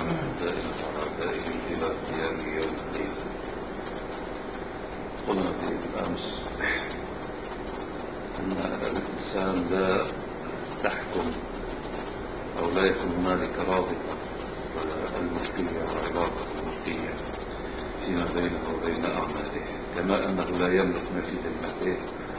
لعن أعدائنا وأعدائهم إلى قيام يوم الدين. قلنا بالأمس أن الإنسان لا تحكم أو لا يكون هنالك رابطة الملكية وعلاقة الملكية فيما بينه وبين أعماله، كما أنه لا يملك ما في ذمته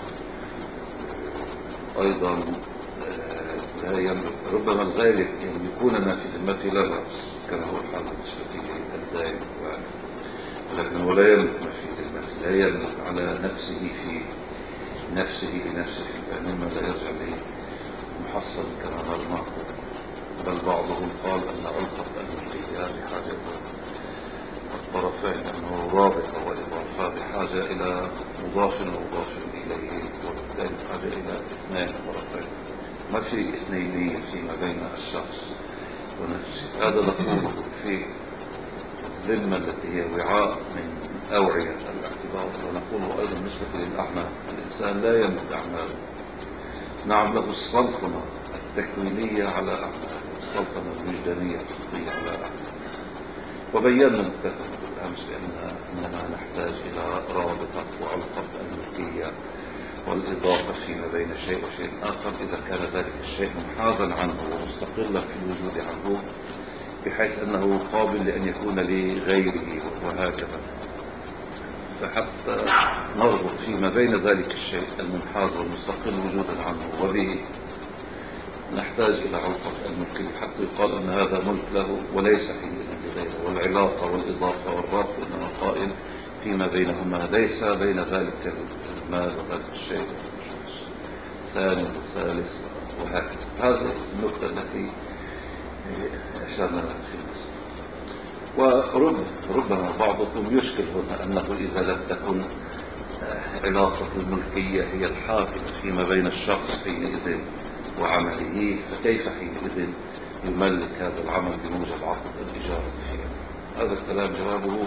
أيضا لا يملك. ربما الغالب يملكون ما في ذمته لا بأس كما هو الحال بالنسبة للدائم، ولكنه لا يملك ما في ذمته، لا يملك على نفسه في نفسه بنفسه، مما لا يرجع به محصل كما نرى. بل بعضهم قال أن علقة الملكية بحاجة إلى الطرفين، أنه رابطة وإضافة بحاجة إلى مضاف ومضاف إليه، وبالتالي بحاجة إلى اثنين طرفين، ما في اثنينية فيما بين الشخص ونفسه. هذا نقوله في الذمة التي هي وعاء من أوعية الاعتبار، ونقوله أيضا بالنسبة للأعمال. الإنسان لا يملك أعماله، نعم له السلطنة التكوينية على أعماله، السلطنة الوجدانية الخطية على أعماله. وبينا مكتبا بالأمس بأننا نحتاج إلى رابطة وعلاقة الملكية والإضافة فيما بين شيء وشيء آخر، إذا كان ذلك الشيء منحازا عنه ومستقلا في الوجود عنه، بحيث أنه قابل لأن يكون لغيره وهكذا. فحتى نربط فيما بين ذلك الشيء المنحاز والمستقل وجودا عنه وبه، نحتاج إلى علاقة الملكية حتى يقال أن هذا ملك له وليس حينئذ لغيره. والعلاقة والإضافة والربط إنما قائم فيما بينهما، ليس بين ذلك المال وذلك الشيء شخص ثاني وثالث وهكذا. هذه النقطة التي أشرنا لها في المسألة. وربما بعضكم يشكل هنا أنه إذا لم تكن علاقة الملكية هي الحاكمة فيما بين الشخص حينئذ وعمله، فكيف حينئذ يملك هذا العمل بموجب عقد الإجارة فيه؟ هذا الكلام جوابه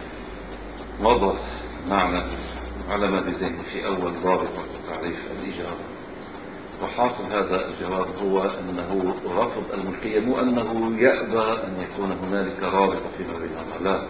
مضى معنا على ما بذهني في أول ضابطة تعريف الإجارة. وحاصل هذا الجواب هو أنه رفض الملكية، مو أنه يأبى أن يكون هنالك رابطة فيما بينهما، لا،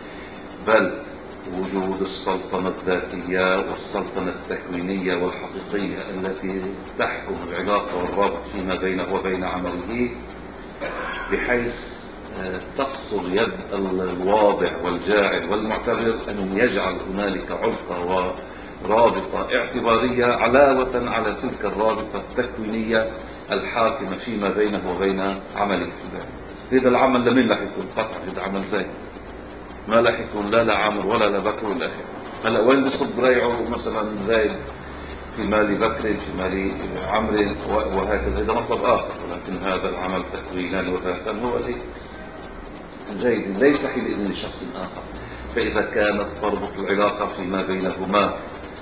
بل وجود السلطنة الذاتية والسلطنة التكوينية والحقيقية التي تحكم العلاقة والرابط فيما بينه وبين عمله، بحيث تقصر يد الواضع والجاعل والمعتبر أن يجعل هنالك علقة ورابطة اعتبارية علاوة على تلك الرابطة التكوينية الحاكمة فيما بينه وبين عمله في البيت. هذا العمل لمن لا يكون قطع، هذا عمل زي ما لا يكون لا لعمر ولا لبكر ولا أخير. هلا وين بصب ريعه مثلا زايد في مال بكر في مال عمر وهكذا، هذا مطلب آخر، ولكن هذا العمل تكوينا وذاتا هو زيد ليس حينئذ لشخص آخر. فإذا كانت تربط العلاقة فيما بينهما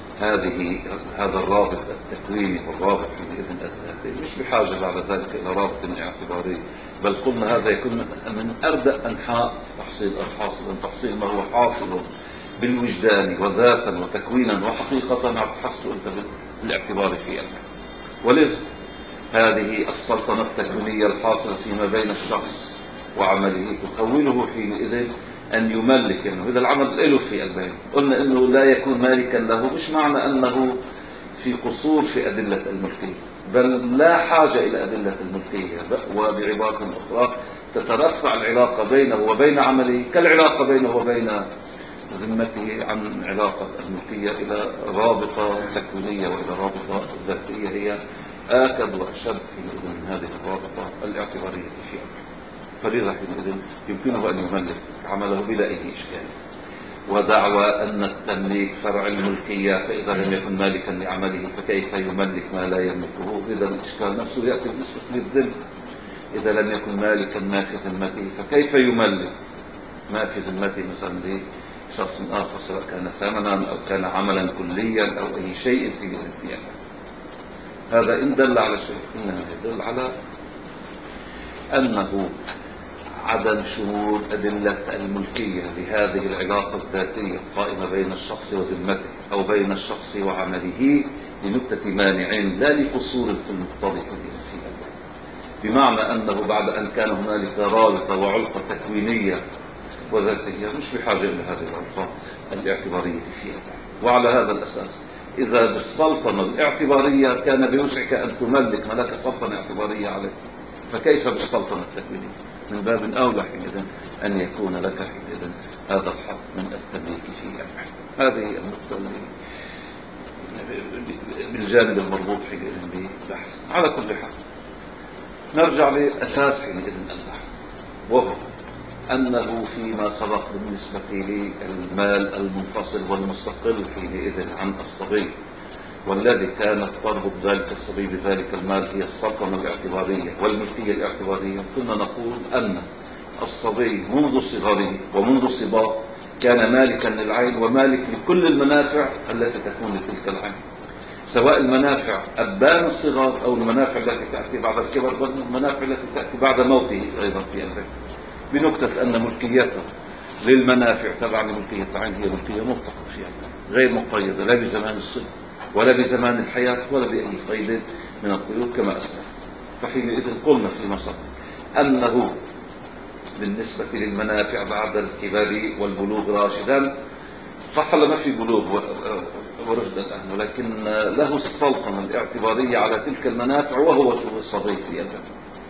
هذا الرابط التكويني والرابط حينئذ الذاتي، مش بحاجة بعد ذلك إلى رابط اعتباري، بل قلنا هذا يكون من أردأ أنحاء تحصيل الحاصل، أن تحصيل ما هو حاصل بالوجدان وذاتا وتكوينا وحقيقة تحصل أنت بالاعتبار في المعنى. ولذا هذه السلطنة التكوينية الحاصلة فيما بين الشخص وعمله تخوله حينئذ أن يملك، يعني إذا العمل له في البين. قلنا أنه لا يكون مالكا له مش معنى أنه في قصور في أدلة الملكية، بل لا حاجة إلى أدلة الملكية، وبعبارة أخرى تترفع العلاقة بينه وبين عمله كالعلاقة بينه وبين ذمته عن علاقة الملكية إلى رابطة تكوينية وإلى رابطة ذاتية هي آكد وأشد حينئذ من هذه الرابطة الاعتبارية في أمره. فلذا حينئذ يمكنه أن يملك عمله بلا أي إشكال. ودعوى أن التمليك فرع الملكية، فإذا لم يكن مالكا لعمله فكيف يملك ما لا يملكه؟ إذا الإشكال نفسه يأتي بالنسبة للذمة، إذا لم يكن مالكا ما في ذمته فكيف يملك ما في ذمته مثلا لشخص آخر، سواء كان ثمنا أو كان عملا كليا أو أي شيء في هذا إن دل على شيء إنما يدل على أنه عدم شمول أدلة الملكية لهذه العلاقة الذاتية القائمة بين الشخص وذمته أو بين الشخص وعمله لنكتة مانعين، لا لقصور في المقتضي في البيان. بمعنى أنه بعد أن كان هنالك رابطة وعلاقة تكوينية وذاتية مش بحاجة إلى هذه العلاقة الاعتبارية فيها. وعلى هذا الأساس إذا بالسلطنة الاعتبارية كان بوسعك أن تملك ملك سلطنة اعتبارية عليه، فكيف بالسلطنة التكوينية؟ من باب أولى حينئذ أن يكون لك حينئذ هذا الحظ من التمليك فيه. هذه النقطة بالجانب المربوط حينئذ ببحث. على كل حال نرجع لأساس حينئذ البحث، وهو أنه فيما سبق بالنسبة للمال المنفصل والمستقل حينئذ عن الصبي، والذي كانت تربط ذلك الصبي بذلك المال هي السلطنة الاعتبارية والملكية الاعتبارية، كنا نقول أن الصبي منذ صغره ومنذ صباه كان مالكا للعين ومالك لكل المنافع التي تكون لتلك العين، سواء المنافع أبان الصغار أو المنافع التي تأتي بعد الكبر، بل المنافع التي تأتي بعد موته أيضا في البيت، بنكتة أن ملكيته للمنافع تبع لملكية العين هي ملكية مطلقة فيها غير مقيدة لا بزمان الصبر ولا بزمان الحياة ولا بأي قيد من القيود كما أسلف. فحينئذ قلنا في مصر أنه بالنسبة للمنافع بعد الكبر والبلوغ راشدا، صح ما في بلوغ ورشد الآن، ولكن له السلطنة الاعتبارية على تلك المنافع وهو الصبي في البيت.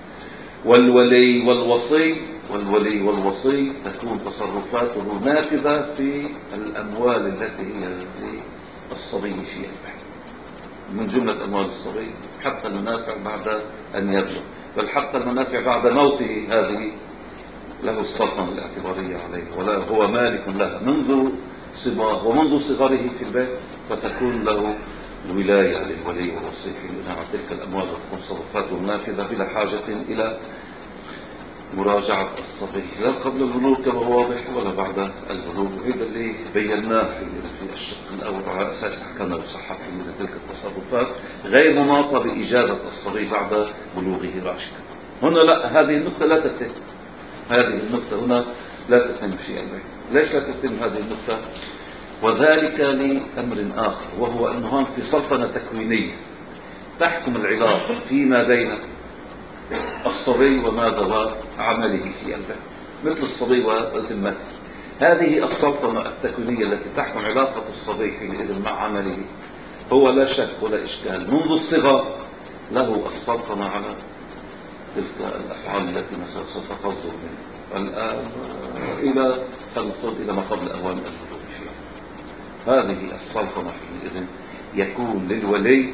والولي والوصي تكون تصرفاته نافذة في الأموال التي هي للصبي في البيت، من جملة أموال الصبي حتى المنافع بعد أن يبلغ، بل حتى المنافع بعد موته هذه له السلطنة الاعتبارية عليه، ولا هو مالك لها منذ صباه ومنذ صغره في البيت، فتكون له الولاية للولي والوصي حينئذ على تلك الأموال وتكون تصرفاته نافذة بلا حاجة إلى مراجعة الصبي لا قبل البلوغ كما هو واضح ولا بعد البلوغ. وهذا اللي بيناه في الشق الأول على أساس أحكامنا بالصحة في تلك التصرفات غير مناطة بإجازة الصبي بعد بلوغه راشدا. هنا لا، هذه النقطة لا تتم، هذه النقطة هنا لا تتم في البيت. ليش لا تتم هذه النقطة؟ وذلك لأمر آخر، وهو أنه في سلطنة تكوينية تحكم العلاقة فيما بين الصبي وماذا وعمله في البيت، مثل الصبي وذمته. هذه السلطنة التكوينية التي تحكم علاقة الصبي حينئذ مع عمله، هو لا شك ولا إشكال منذ الصغر له السلطنة على تلك الأفعال التي سوف تصدر منه الآن إلى ما قبل أوان البلوغ فيها. هذه السلطنة حينئذ يكون للولي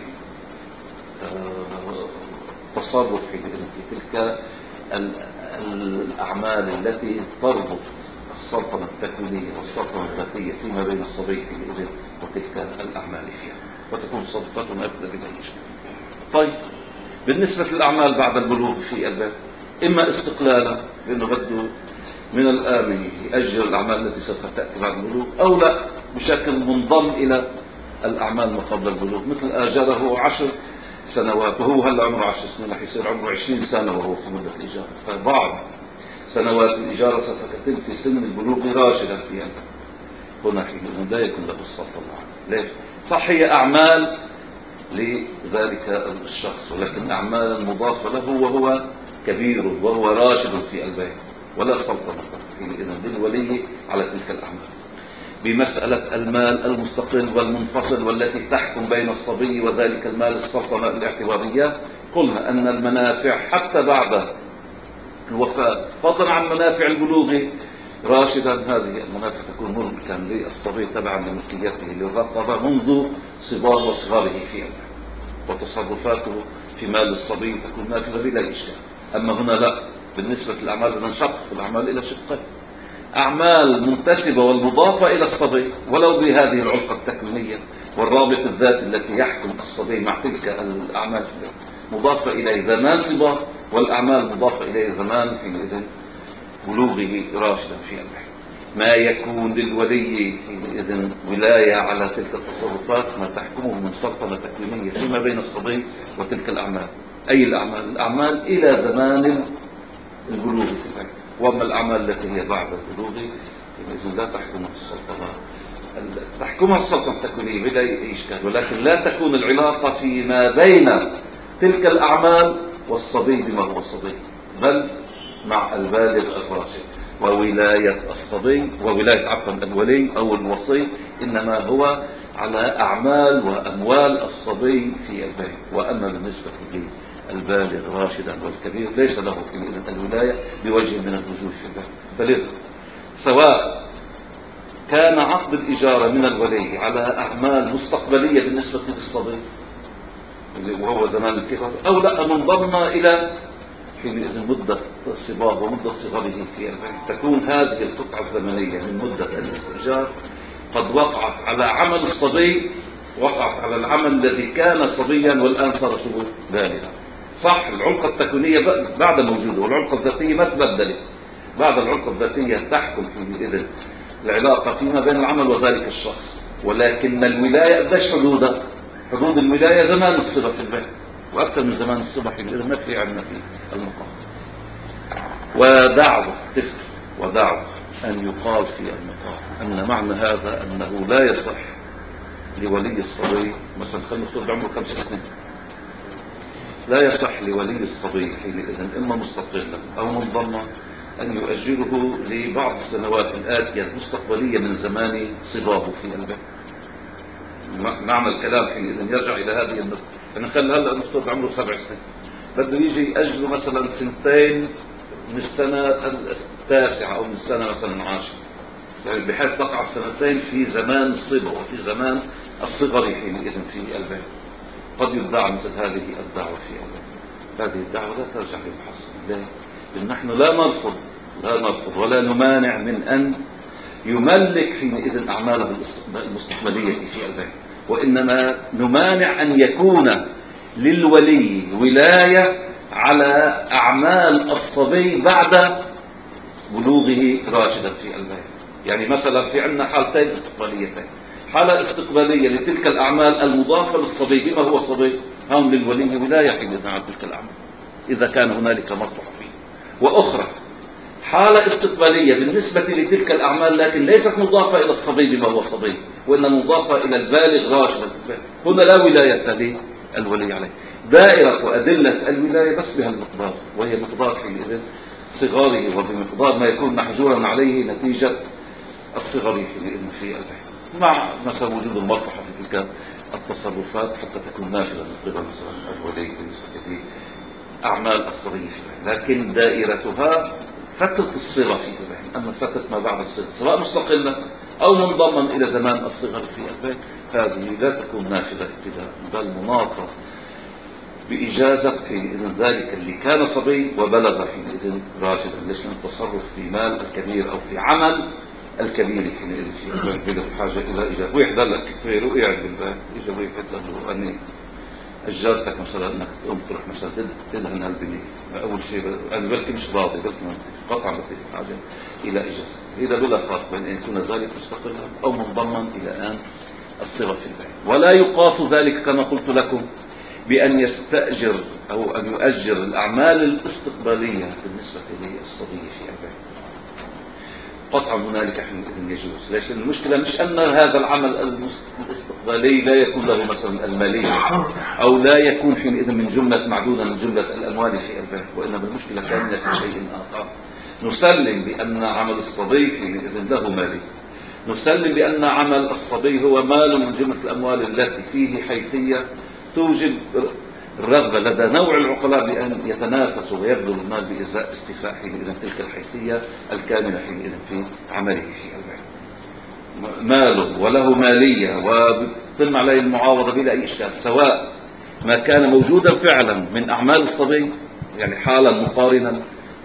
تصرف حينئذ في تلك الأعمال التي تربط السلطنة التكوينية والسلطنة الذاتية فيما بين الصبي حينئذ وتلك الأعمال فيها، وتكون تصرفاته نافذة بلا إشكال. طيب بالنسبة للأعمال بعد البلوغ في البيت، إما استقلالا لأنه بده من الآن يأجل الأعمال التي سوف تأتي بعد البلوغ، أو لا بشكل منضم إلى الأعمال ما قبل البلوغ، مثل آجره 10 سنوات وهو هلا عمره 10 سنين، رح يصير عمره 20 سنة وهو في مدة الإجارة، فبعض سنوات الإجارة سوف تتم في سن البلوغ راشدا فيها. هنا حينئذ لا يكون له السلطنة. ليش؟ صح هي أعمال لذلك الشخص، ولكن أعمالا مضافة له وهو كبير وهو راشد في البيت، ولا سلطنة حينئذ للولي على تلك الأعمال. بمسألة المال المستقل والمنفصل والتي تحكم بين الصبي وذلك المال السلطنة الاعتبارية، قلنا أن المنافع حتى بعد الوفاة فضلا عن منافع البلوغ راشدا، هذه المنافع تكون ملكا للصبي تبعا لملكيته للرقبة منذ صباه وصغاره فيها، وتصرفاته في مال الصبي تكون نافذة بلا إشكال. أما هنا لا، بالنسبة للأعمال ننشق الأعمال إلى شقين: أعمال منتسبة والمضافة إلى الصبي ولو بهذه العلاقة التكوينية والرابط الذاتي التي يحكم الصبي مع تلك الأعمال مضافة إليه زمان صباه، والأعمال مضافة إليه زمان حينئذ بلوغه راشدا في البيت. ما يكون للولي حينئذ ولاية على تلك التصرفات ما تحكمه من سلطنة تكوينية فيما بين الصبي وتلك الأعمال. أي الأعمال إلى زمان البلوغ في البيت. وأما الأعمال التي هي بعد البلوغ حينئذ لا تحكمها السلطنة، تحكمها السلطنة التكوينية بلا إشكال، ولكن لا تكون العلاقة فيما بين تلك الأعمال والصبي بما هو صبي، بل مع البالغ الراشد. وولاية الصبي الولي أو الوصي إنما هو على أعمال وأموال الصبي في البيت. وأما بالنسبة للبالغ راشدا والكبير ليس له الولاية بوجه من الوجوه في البيت. فلذا سواء كان عقد الإجارة من الولي على أعمال مستقبلية بالنسبة للصبي وهو زمان الكبر، أو لا منضم إلى حينئذ مدة صباه ومدة صغره في البيت، تكون هذه القطعة الزمنية من مدة الاستئجار قد وقعت على عمل الصبي، وقعت على العمل الذي كان صبيا والآن صار بالغا. صح العلاقة التكوينية بعد موجودة، والعلاقة الذاتية ما تبدلت. بعد العلاقة الذاتية تحكم حينئذ العلاقة فيما بين العمل وذلك الشخص، ولكن الولاية قديش حدودها؟ حدود الولاية زمان الصبا في البيت، وأكثر من زمان الصبا حينئذ ما في عندنا في المقام. ودعوة أن يقال في المقام أن معنى هذا أنه لا يصح لولي الصبي، مثلا خلينا نفترض بعمره 5 سنين، لا يصح لولي الصبي حينئذ إما مستقلا أو منضما أن يؤجله لبعض السنوات الآتية المستقبلية من زمان صباه في البيت. معنى الكلام حينئذ يرجع إلى هذه النقطة. يعني خلي هلا نفترض عمره 7 سنين، بده يجي يأجله مثلا 2 من السنة 9 أو من السنة مثلا 10، يعني بحيث تقع 2 في زمان الصبا وفي زمان الصغر حينئذ في البيت. قد يدعى مثل هذه الدعوة في البيت. هذه الدعوة لا ترجع للمحصن. ليه؟ لأن نحن لا نرفض ولا نمانع من أن يملك حينئذ أعماله المستقبلية في البيت، وإنما نمانع أن يكون للولي ولاية على أعمال الصبي بعد بلوغه راشدا في البيت. يعني مثلا في عندنا حالتين استقباليتين: حالة استقبالية لتلك الأعمال المضافة للصبي بما هو صبي، هم للولي ولاية حينئذ على تلك الأعمال إذا كان هنالك مصلحة فيه. وأخرى حالة استقبالية بالنسبة لتلك الأعمال لكن ليست مضافة إلى الصبي بما هو صبي، وإنما مضافة إلى البالغ راشدا. هنا لا ولاية للولي عليه. دائرة وأدلة الولاية بس بهالمقدار، وهي مقدار حينئذ صغاره وبمقدار ما يكون محجورا عليه نتيجة الصغر حينئذ في البيت، مع مثلا وجود المصلحة في تلك التصرفات حتى تكون نافذة من قبل مثلا الولي بالنسبة لأعمال الصبي فيها. لكن دائرتها فترة الصغر في البيت، أما فترة ما بعد الصغر سواء مستقلة أو منضما إلى زمان الصغر في البيت هذه لا تكون نافذة ابتداء، بل مناطة بإجازة حينئذ ذلك اللي كان صبي وبلغ حينئذ راشدا. ليش؟ لأن التصرف في مال الكبير أو في عمل الكبير حينئذ في البيت بحاجة إلى إجازة. ويحضر لك كبير وقعد بالبيت، إجا ويحد له أني أجرتك مثلا أنك تقوم تروح مثلا تدهن هالبنية. أول شيء أنا بلكي مش راضي، بلكي ما قطعا بتجي بحاجة إلى إجازة. إذا بلا فرق بين أن يكون ذلك مستقلا أو منضما إلى آن الصغر في البيت. ولا يقاس ذلك كما قلت لكم بأن يستأجر أو أن يؤجر الأعمال الاستقبالية بالنسبة للصبي في البيت. قطعا هنالك حينئذ يجوز. ليش؟ المشكلة مش أن هذا العمل الاستقبالي لا يكون له مثلا المالية أو لا يكون حينئذ من جملة معدودة من جملة الأموال في البيت، وإنما المشكلة كانت في شيء آخر. نسلم بأن عمل الصبي حينئذ له مالي، نسلم بأن عمل الصبي هو مال من جملة الأموال التي فيه حيثية توجب الرغبة لدى نوع العقلاء بأن يتنافسوا ويبذلوا المال بإزاء استيفاء حينئذ تلك الحيثية الكاملة حينئذ في عمله في البيت. ماله وله مالية وبتتم عليه المعاوضة بلا أي إشكال، سواء ما كان موجودا فعلا من أعمال الصبي يعني حالا مقارنا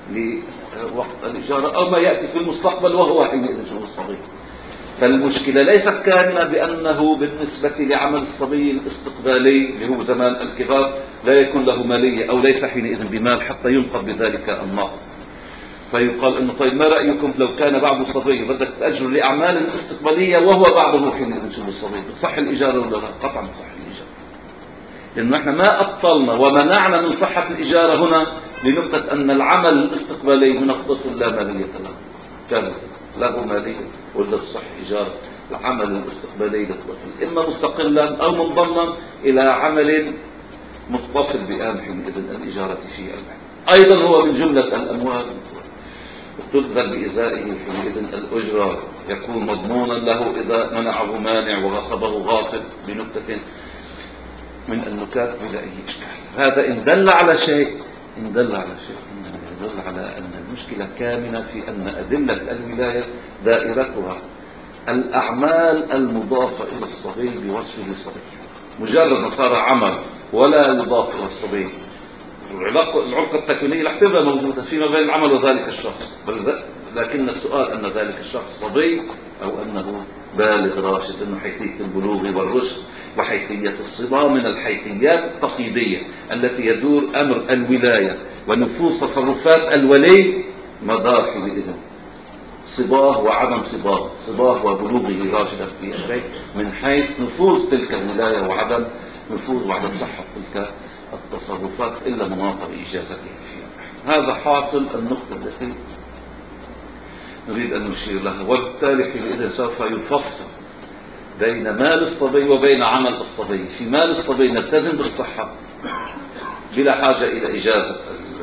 لوقت الإجارة، أو ما يأتي في المستقبل وهو حينئذ شؤون الصبي. فالمشكلة ليست كامنة بأنه بالنسبة لعمل الصبي الاستقبالي اللي هو زمان الكبار لا يكون له مالية أو ليس حينئذ بمال حتى ينقض بذلك الناقض. فيقال إنه طيب ما رأيكم لو كان بعض الصبي بدك تأجر لأعمال استقبالية وهو بعضه حينئذ شؤون الصبي، بتصح الإجارة ولا لا؟ قطعا بتصح الإجارة، لأنه احنا ما أبطلنا ومنعنا من صحة الإجارة هنا لنقطة أن العمل الاستقبالي من الطفل لا مالية له، كان له مالية ولا تصح إيجار العمل الاستقبالي للطفل إما مستقلا أو منضما إلى عمل متصل بآن حينئذ الإجارة في البيع. أيضا هو من جملة الأموال تبذل بإزائه حينئذ الأجرة، يكون مضمونا له إذا منعه مانع وغصبه غاصب بنكتة من النكات بلا أي إشكال. هذا إن دل على شيء إنما يدل على أن المشكلة كامنة في أن أدلة الولاية دائرتها الأعمال المضافة إلى الصبي بوصفه صبي. مجرد ما صار عمل ولا يضاف إلى الصبي، العلاقة التكوينية رح تبقى موجودة فيما بين العمل وذلك الشخص، لكن السؤال أن ذلك الشخص صبي أو أنه بالغ راشد، أنه حيثية البلوغ والرشد وحيثية الصبا من الحيثيات التقييدية التي يدور أمر الولاية ونفوذ تصرفات الولي مدار حينئذ صباه وعدم صباه، صباه وبلوغه راشدا في البيت من حيث نفوذ تلك الولاية وعدم نفوذ وعدم صحة تلك التصرفات إلا مناطة بإجازتها فيها. هذا حاصل النقطة التي نريد أن نشير لها. وبالتالي حينئذ سوف يفصل بين مال الصبي وبين عمل الصبي. في مال الصبي نلتزم بالصحة بلا حاجة إلى إجازة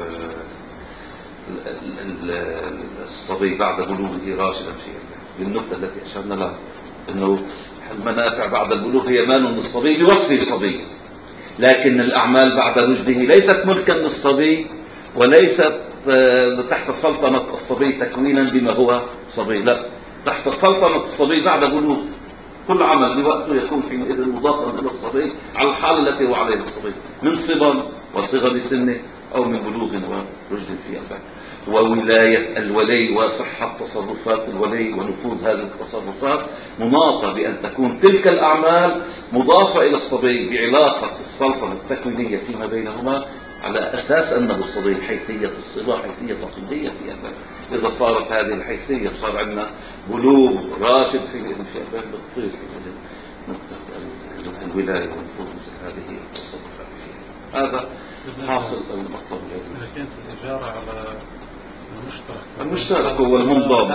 الصبي بعد بلوغه راشدا في النقطة التي أشرنا لها، أنه المنافع بعد البلوغ هي مال للصبي بوصفه صبي، لكن الأعمال بعد رشده ليست ملكا للصبي وليست تحت سلطنة الصبي تكوينا بما هو صبي، لا، تحت سلطنة الصبي بعد بلوغ. كل عمل بوقته يكون حينئذ مضافا إلى الصبي على الحالة التي هو عليها الصبي من صبا وصغر سنه أو من بلوغ ورشد في البال. وولاية الولي وصحة تصرفات الولي ونفوذ هذه التصرفات مناطة بأن تكون تلك الأعمال مضافة إلى الصبي بعلاقة السلطنة التكوينية فيما بينهما على أساس أنه الصبي حيثية الصبا حيثية تقليدية في البال. إذا طارت هذه الحيثية صار عندنا بلوغ راشد في البال بتطير نقطة الولاية ونفوذ هذه التصرفات فيها. هذا حاصل المطلب الذي إذا كانت الإجارة على المشترك هو المنضم.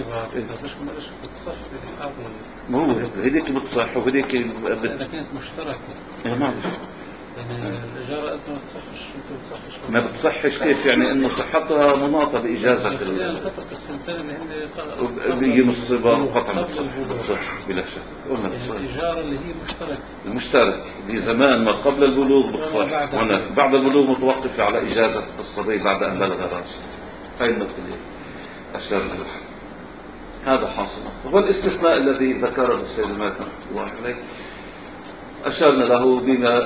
مش بتصح في الحاضر، ما هو هذيك بتصح وهذيك إذا كانت مشتركة ما يعني الإجارة أنت ما بتصحش كيف يعني إنه صحتها مناطة بإجازة فترة السنتين اللي بيجي من الصبا قطعا بتصح بلا شك. قلنا الإجارة اللي هي مشتركة المشترك دي زمان ما قبل البلوغ بتصح، هنا بعد البلوغ متوقفة على إجازة الصبي بعد أن بلغ راشد. هاي النقطة اللي أشرنا لها. هذا حاصل. والاستثناء الذي ذكره السيد المالك رحمه الله عليه أشرنا له بما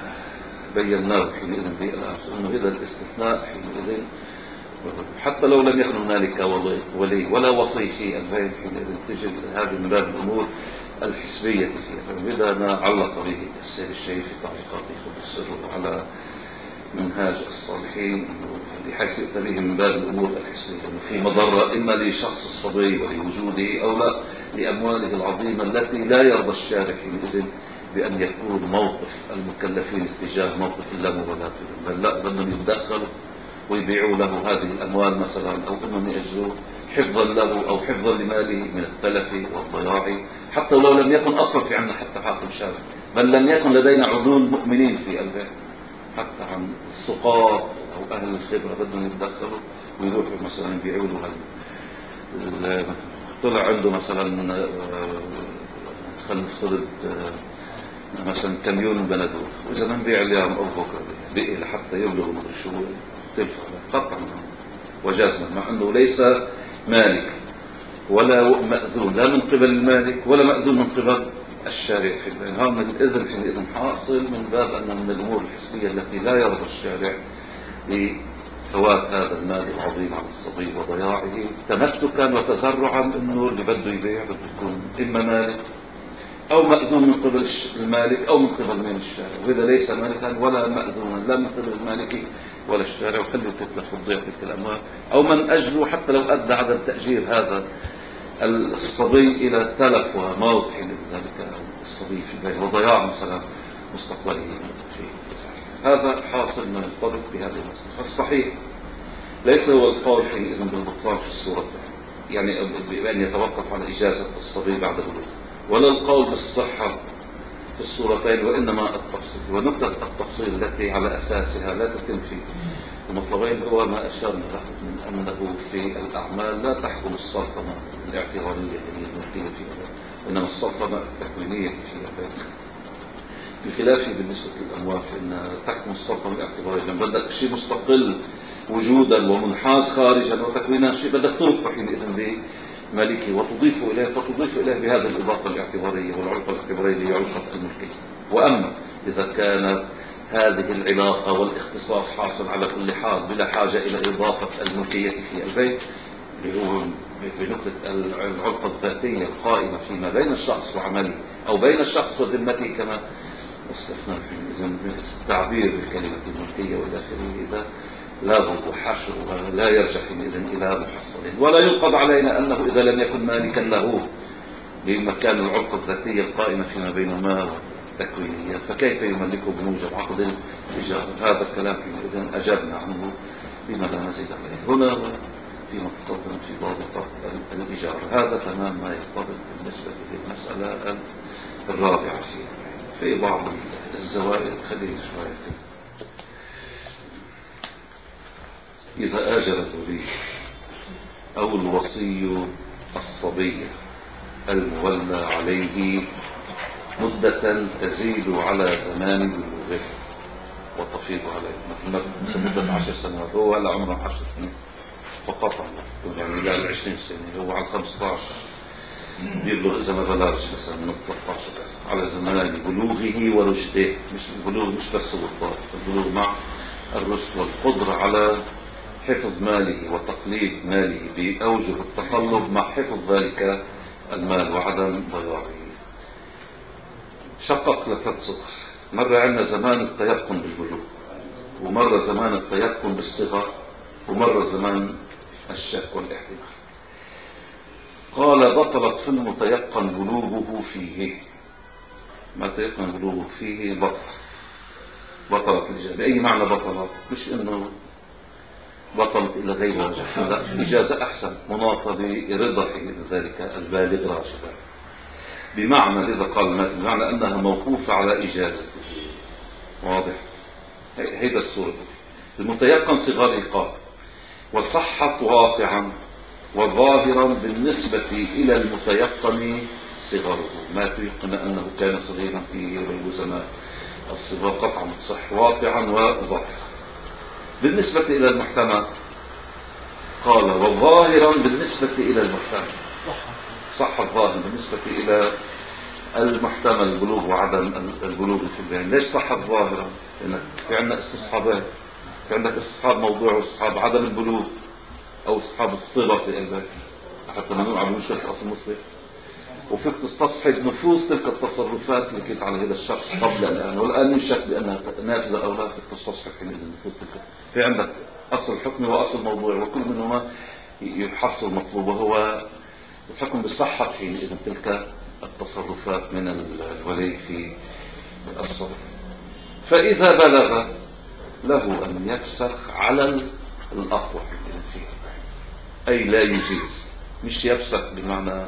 بيناه حينئذ بالأمس، أنه إذا الاستثناء حينئذ حتى لو لم يكن هنالك ولي ولا وصي في البين حينئذ تجد هذه من باب الأمور الحسبية فيها. إذا ما علق به السيد الشيخ في تعليقاته خذ على منهاج الصالحين بحيث يؤتى به من باب الأمور الحسبية أنه في مضرة إما لشخص الصبي ولوجوده أو لا لأمواله العظيمة التي لا يرضى الشارع حينئذ بأن يكون موقف المكلفين اتجاه موقف اللامبالاة في المال، لا، بدهم يتدخلوا ويبيعوا له هذه الأموال مثلا، أو أنهم يأجروه حفظا له أو حفظا لماله من التلف والضياع، حتى لو لم يكن أصلا في عندنا حتى حاكم شارع، بل لم يكن لدينا عدول مؤمنين في البيع، حتى عن السقاط أو أهل الخبرة بدهم يتدخلوا ويروحوا مثلا يبيعوا له طلع عنده مثلا خلينا نفترض مثلا كميون بندور، وإذا ما نبيع اليوم أو بكرة بقي لحتى يبلغ شو تلفه قطعا وجزما، مع أنه ليس مالك ولا مأذون لا من قبل المالك ولا مأذون من قبل الشارع في البيع. هذا من الإذن حينئذ حاصل من باب أن من الأمور الحسبية التي لا يرضى الشارع بفوات هذا المال العظيم على الصبي وضياعه تمسكا وتذرعا أنه اللي بده يبيع بده يكون إما مالك أو مأذون من قبل المالك أو من قبل من الشارع، وإذا ليس مالكا ولا مأذونا لا من قبل المالك ولا الشارع وخليه تتلف وتضيع تلك الأموال، أو من أجله حتى لو أدى عدم تأجير هذا الصبي إلى تلف وموت حين ذلك الصبي في البيت وضياع مثلا مستقبله في هذا حاصل ما يرتبط بهذه المسألة. الصحيح ليس هو القول حينئذ بالبطلان في الصورة يعني بأن يتوقف على إجازة الصبي بعد بلوغه، ولا القول بالصحة في الصورتين وإنما التفصيل. ونقطة التفصيل التي على أساسها لا تتم في المطلبين هو ما أشرنا له من أنه في الأعمال لا تحكم السلطنة الاعتبارية هي الملكية فيها، وإنما السلطنة التكوينية فيها، بخلافه بالنسبة للأموال فإنها تحكم السلطنة الاعتبارية. لما بدك شيء مستقل وجودا ومنحاز خارجا وتكوينا شيء بدك تربط حينئذ بمالكه وتضيف إليه، فتضيف إليه بهذه الإضافة الاعتبارية والعلاقة الاعتبارية اللي هي علاقة الملكية. وأما إذا كانت هذه العلاقة والاختصاص حاصل على كل حال بلا حاجة إلى إضافة الملكية في البيت، اللي هو بنقطة العلاقة الذاتية القائمة فيما بين الشخص وعمله أو بين الشخص وذمته كما استثنى التعبير بالكلمة الملكية والى آخره، إذا له حشر ولا يرجع حينئذ إلى محصل. ولا ينقض علينا أنه إذا لم يكن مالكا له بمكان العلاقة الذاتية القائمة فيما بينهما والتكوينية فكيف يملكه بموجب عقد الإيجار؟ هذا الكلام حينئذ أجبنا عنه بما لا مزيد عليه هنا فيما تقدم في ضابطة الإيجار. هذا تمام ما يرتبط بالنسبة للمسألة الرابعة في بعض الزوائد. خليه شوية. إذا آجر الولي أو الوصي الصبي المولى عليه مدة تزيد على زمان بلوغه وتفيض عليه، مثل مدة 10 سنوات، هو هلا عمره 10 سنين فقط، يعني لا 20 سنة، هو على 15 بيبلغ إذا ما بلغش مثلا من 13 على زمان بلوغه ورشده. مش البلوغ مش بس هو البلوغ مع الرشد والقدرة على حفظ ماله وتقليد ماله بأوجه التقلب مع حفظ ذلك المال وعدم ضياعه. شقق لثلاث صور. مرة عندنا زمان التيقن بالبلوغ، ومرة زمان التيقن بالصغر، ومرة زمان الشك والاحتمال. قال بطلت في المتيقن بلوغه فيه. ما تيقن بلوغه فيه بطلت الإجازة. بأي معنى بطلت؟ مش إنه بطلت إلى غير وجه، لا، إجازة أحسن مناطة برضا ذلك البالغ راشدا. بمعنى إذا قال المثل بمعنى أنها موقوفة على إجازته. واضح؟ هيدا الصورة. المتيقن صغار يقال، وصحت واقعا وظاهرا بالنسبة إلى المتيقن صغره. ما تيقن أنه كان صغيرا في غير زمان الصغار قطعا صح واقعا وظاهرا. بالنسبة إلى المحتمل قال وظاهرا بالنسبة إلى المحتمل. صح الظاهر بالنسبة إلى المحتمل البلوغ وعدم البلوغ في البيان. ليش صح الظاهرا؟ لأنك في عندنا استصحابات، في عندك استصحاب موضوع واستصحاب عدم البلوغ أو استصحاب الصغر في البيان حتى ما نوع بمشكلة أصل المصري، وفيك تستصحب نفوذ تلك التصرفات اللي كانت على هذا الشخص قبل الآن، والآن يشك بأنها نافذة أو لا، فيك تستصحب حينئذ نفوذ تلك. في عندك أصل الحكم وأصل الموضوع، وكل منهما يحصل مطلوب، وهو الحكم بالصحة حينئذ تلك التصرفات من الولي في الصبر. فإذا بلغ له أن يفسخ على الأقوى فيه، أي لا يجيز. مش يفسخ بمعنى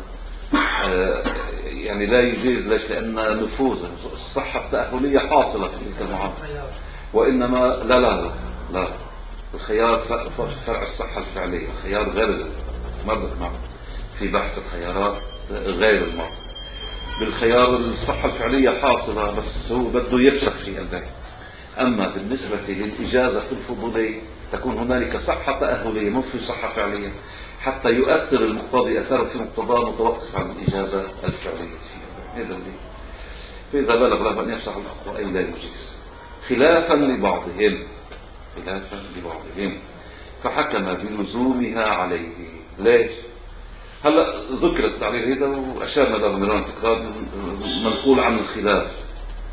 يعني لا يجيز. ليش؟ لأن نفوذ الصحة التأهلية حاصلة في تلك المعاملة، وإنما لا الخيار فرع الصحة الفعلية، خيار غير المرض معه في بحث الخيارات غير المرض. بالخيار الصحة الفعلية حاصلة بس هو بده يفسخ في البيت. أما بالنسبة للإجازة الفضولية تكون هنالك صحة تأهلية مو في صحة فعلية، حتى يؤثر المقتضي أثر في مقتضاه متوقف عن الإجازة الفعلية فيها. فإذا بلغ له أن يفسخ الأقوى أي لا يجيز، خلافا لبعضهم فحكم بلزومها عليه. ليش؟ هلا ذكر التعليل هذا وأشارنا له مران تكرار منقول عن الخلاف.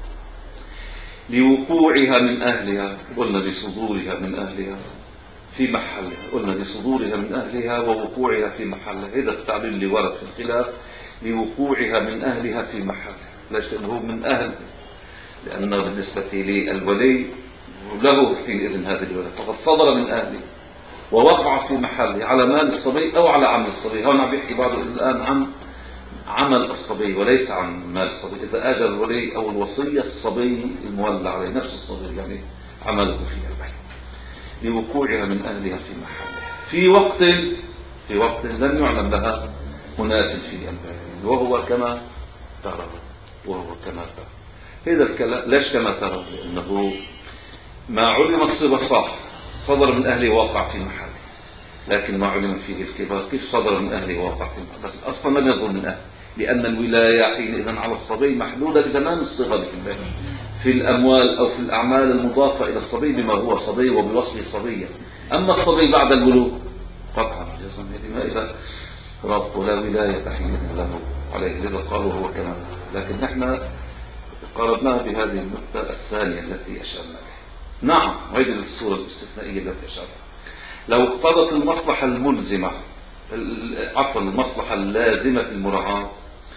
لوقوعها من أهلها، قلنا لصدورها من أهلها في محلها، قلنا لصدورها من أهلها ووقوعها في محلها. هذا التعليل اللي ورد في الخلاف، لوقوعها من أهلها في محلها. ليش؟ لأنه من أهل، لأنه بالنسبة للولي له حينئذ هذه الولد فقد صدر من أهله ووقع في محله على مال الصبي أو على عمل الصبي. هون عم بيحكي بعض الآن عن عمل الصبي وليس عن مال الصبي. إذا أجل الولي أو الوصية الصبي المولى عليه نفس الصبي يعني عمله في البيت لوقوعها من أهلها في محلها في وقت لم يعلم لها هناك في البيت وهو كما ترى. هذا الكلام ليش كما ترى؟ لأنه ما علم الصبا صح صدر من أهله واقع في محله، لكن ما علم فيه الكبار كيف صدر من أهله واقع في محله؟ بس أصلا لم يصدر من أهله، لأن الولاية حينئذ على الصبي محدودة بزمان الصغر في الأموال أو في الأعمال المضافة إلى الصبي بما هو صبي وبوصفه صبيا. أما الصبي بعد البلوغ قطعا ما إذا رب ولا ولاية حينئذ له عليه، لذا قالوا هو كما. لكن نحن قربناه بهذه النقطة الثانية التي أشرنا لها. نعم، وهذه الصورة الاستثنائية التي أشرنا. لو اقتضت المصلحة الملزمة المصلحة اللازمة المراعاة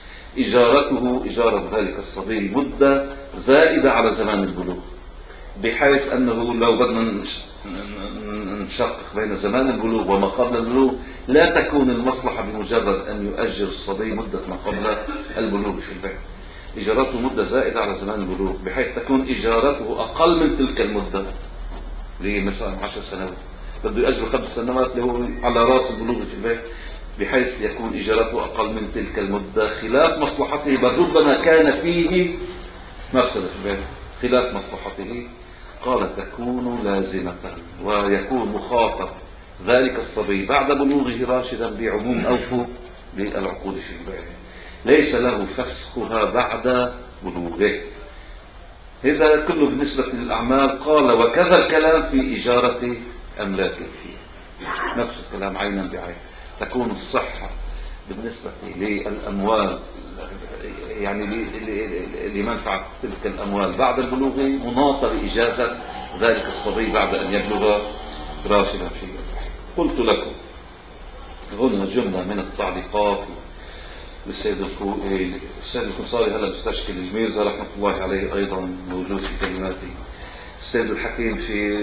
إجارة ذلك الصبي مدة زائدة على زمان البلوغ، بحيث أنه لو بدنا نشقق بين زمان البلوغ وما قبل البلوغ لا تكون المصلحة بمجرد أن يؤجر الصبي مدة ما قبل البلوغ في البيت. إجارته مدة زائدة على زمان البلوغ بحيث تكون إجارته أقل من تلك المدة اللي هي مثلا 10 سنوات، بده يأجر 5 سنوات اللي هو على رأس البلوغ في البيت، بحيث يكون إجارته أقل من تلك المدة خلاف مصلحته، بل ربما كان فيه مفسدة في البيت خلاف مصلحته. قال تكون لازمة، ويكون مخاطب ذلك الصبي بعد بلوغه راشدا بعموم أوفوا بالعقود في البيت، ليس له فسخها بعد بلوغه. هذا كله بالنسبة للأعمال. قال وكذا الكلام في إجارة أملاكه فيه، نفس الكلام عينا بعين. تكون الصحة بالنسبة للأموال يعني لمنفعة تلك الأموال بعد البلوغ مناطة بإجازة ذلك الصبي بعد أن يبلغ راشدا فيه. قلت لكم هنا جملة من التعليقات للسيد الخنصاري هلا مستشكل الميرزا رحمة الله عليه أيضا موجود في كلماته. السيد الحكيم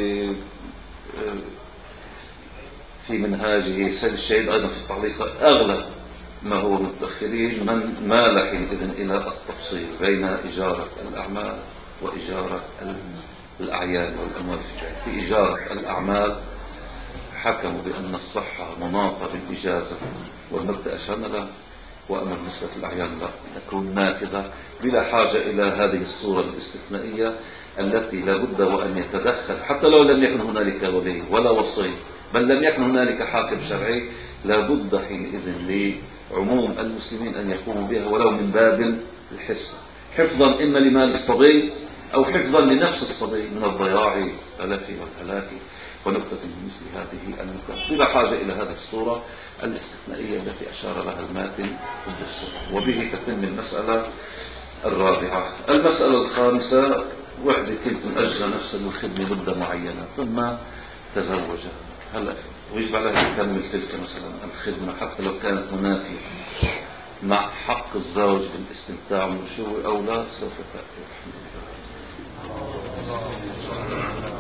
في منهاجه، السيد الشهيد أيضا في التعليق. أغلب ما هو متأخرين من مال حينئذ إلى التفصيل بين إجارة الأعمال وإجارة الأعيان والأموال في إجارة الأعمال حكموا بأن الصحة مناطة بالإجازة والمبدأ شاملة، وأما بالنسبة للأعيان لا، تكون نافذة بلا حاجة إلى هذه الصورة الاستثنائية التي لا بد وأن يتدخل حتى لو لم يكن هنالك ولي ولا وصي، بل لم يكن هنالك حاكم شرعي، لا بد حينئذ لعموم المسلمين أن يقوموا بها ولو من باب الحسبة، حفظا إما لمال الصبي أو حفظا لنفس الصبي من الضياع والتلف والهلاك ونكتة مثل هذه النكت، بلا حاجة إلى هذه الصورة الاستثنائية التي أشار لها الماتن ضد الصورة. وبه تتم المسألة الرابعة. المسألة الخامسة: وحدة كنت مأجرة نفسها للخدمة مدة معينة ثم تزوجها، هلا ويجب عليها تكمل تلك مثلا الخدمة حتى لو كانت منافية مع حق الزوج بالاستمتاع من شو أو لا، سوف تأتي.